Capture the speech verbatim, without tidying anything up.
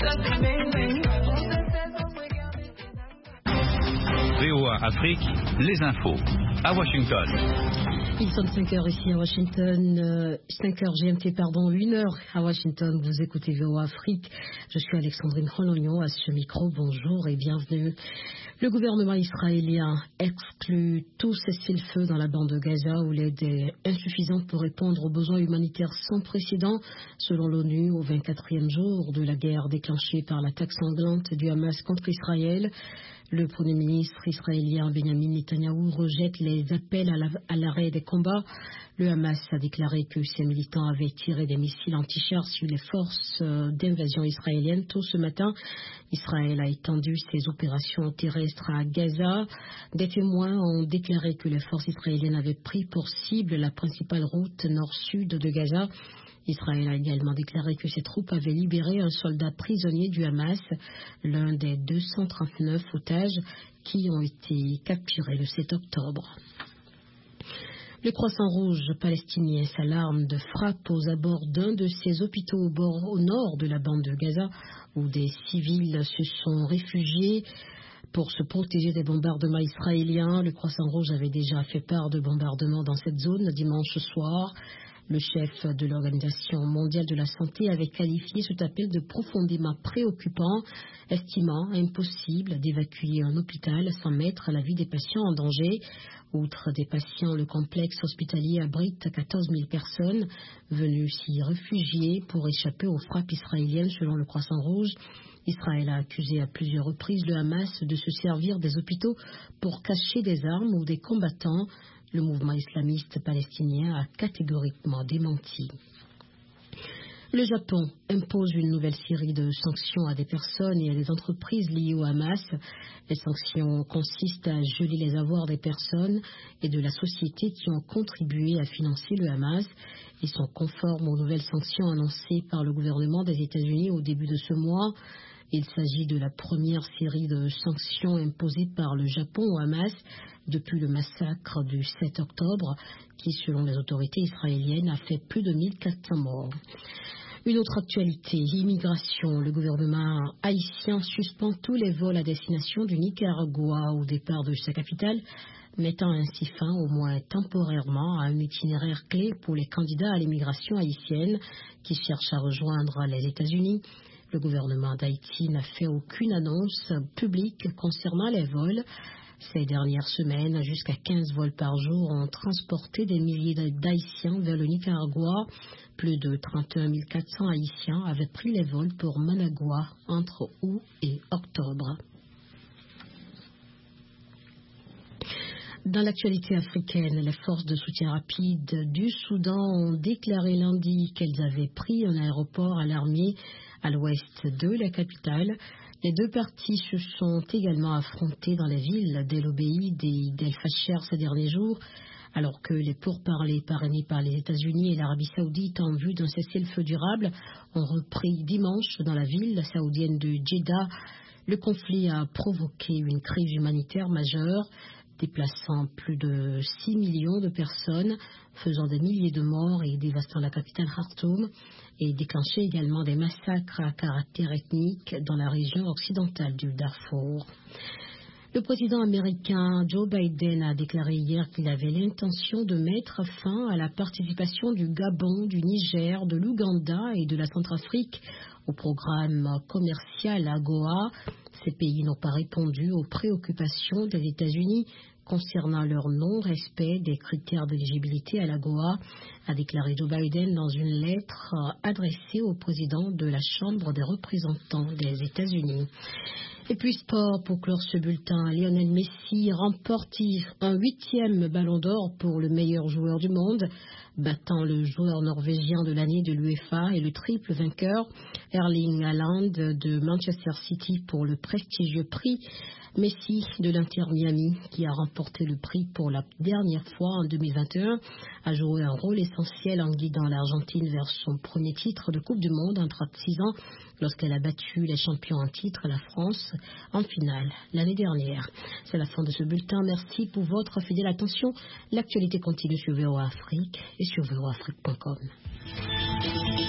V O A Afrique, les infos, à Washington. Ils sont cinq heures ici à Washington, euh, cinq heures G M T, pardon, une heure à Washington. Vous écoutez V O A Afrique. Je suis Alexandrine Rolognon à ce micro. Bonjour et bienvenue. Le gouvernement israélien exclut tout cessez-le-feu dans la bande de Gaza où l'aide est insuffisante pour répondre aux besoins humanitaires sans précédent, selon l'ONU, au vingt-quatrième jour de la guerre déclenchée par l'attaque sanglante du Hamas contre Israël. Le Premier ministre israélien Benjamin Netanyahou rejette les appels à l'arrêt des combats. Le Hamas a déclaré que ses militants avaient tiré des missiles anti-chars sur les forces d'invasion israéliennes tôt ce matin. Israël a étendu ses opérations terrestres à Gaza. Des témoins ont déclaré que les forces israéliennes avaient pris pour cible la principale route nord-sud de Gaza. Israël a également déclaré que ses troupes avaient libéré un soldat prisonnier du Hamas, l'un des deux cent trente-neuf otages qui ont été capturés le sept octobre. Le Croissant Rouge palestinien s'alarme de frappes aux abords d'un de ses hôpitaux au, bord, au nord de la bande de Gaza, où des civils se sont réfugiés pour se protéger des bombardements israéliens. Le Croissant Rouge avait déjà fait part de bombardements dans cette zone dimanche soir. Le chef de l'Organisation mondiale de la santé avait qualifié cet appel de profondément préoccupant, estimant impossible d'évacuer un hôpital sans mettre la vie des patients en danger. Outre des patients, le complexe hospitalier abrite quatorze mille personnes venues s'y réfugier pour échapper aux frappes israéliennes selon le Croissant Rouge. Israël a accusé à plusieurs reprises le Hamas de se servir des hôpitaux pour cacher des armes ou des combattants. Le mouvement islamiste palestinien a catégoriquement démenti. Le Japon impose une nouvelle série de sanctions à des personnes et à des entreprises liées au Hamas. Les sanctions consistent à geler les avoirs des personnes et de la société qui ont contribué à financer le Hamas et sont conformes aux nouvelles sanctions annoncées par le gouvernement des États-Unis au début de ce mois. Il s'agit de la première série de sanctions imposées par le Japon au Hamas depuis le massacre du sept octobre, qui, selon les autorités israéliennes, a fait plus de mille quatre cents morts. Une autre actualité, immigration. Le gouvernement haïtien suspend tous les vols à destination du Nicaragua au départ de sa capitale, mettant ainsi fin, au moins temporairement, à un itinéraire clé pour les candidats à l'immigration haïtienne qui cherchent à rejoindre les États-Unis. Le gouvernement d'Haïti n'a fait aucune annonce publique concernant les vols. Ces dernières semaines, jusqu'à quinze vols par jour ont transporté des milliers d'Haïtiens vers le Nicaragua. Plus de trente et un mille quatre cents Haïtiens avaient pris les vols pour Managua entre août et octobre. Dans l'actualité africaine, les forces de soutien rapide du Soudan ont déclaré lundi qu'elles avaient pris un aéroport à l'armée à l'ouest de la capitale. Les deux parties se sont également affrontées dans les villes d'El Obeid et d'El Fasher ces derniers jours, alors que les pourparlers parrainés par les États-Unis et l'Arabie saoudite en vue d'un cessez-le-feu durable ont repris dimanche dans la ville saoudienne de Jeddah. Le conflit a provoqué une crise humanitaire majeure, déplaçant plus de six millions de personnes, faisant des milliers de morts et dévastant la capitale Khartoum, et déclenché également des massacres à caractère ethnique dans la région occidentale du Darfour. Le président américain Joe Biden a déclaré hier qu'il avait l'intention de mettre fin à la participation du Gabon, du Niger, de l'Ouganda et de la Centrafrique au programme commercial AGOA. Ces pays n'ont pas répondu aux préoccupations des États-Unis concernant leur non-respect des critères d'éligibilité à l'AGOA, a déclaré Joe Biden dans une lettre adressée au président de la Chambre des représentants des États-Unis. Et puis sport, pour clore ce bulletin, Lionel Messi remporte un huitième ballon d'or pour le meilleur joueur du monde, battant le joueur norvégien de l'année de l'UEFA et le triple vainqueur Erling Haaland de Manchester City pour le prestigieux prix Messi de l'Inter Miami, qui a remporté le prix pour la dernière fois en deux mille vingt et un, a joué un rôle essentiel en guidant l'Argentine vers son premier titre de Coupe du Monde en trente-six ans, lorsqu'elle a battu les champions en titre, la France, en finale l'année dernière. C'est la fin de ce bulletin. Merci pour votre fidèle attention. L'actualité continue sur V O A Afrique et sur V O A Afrique point com.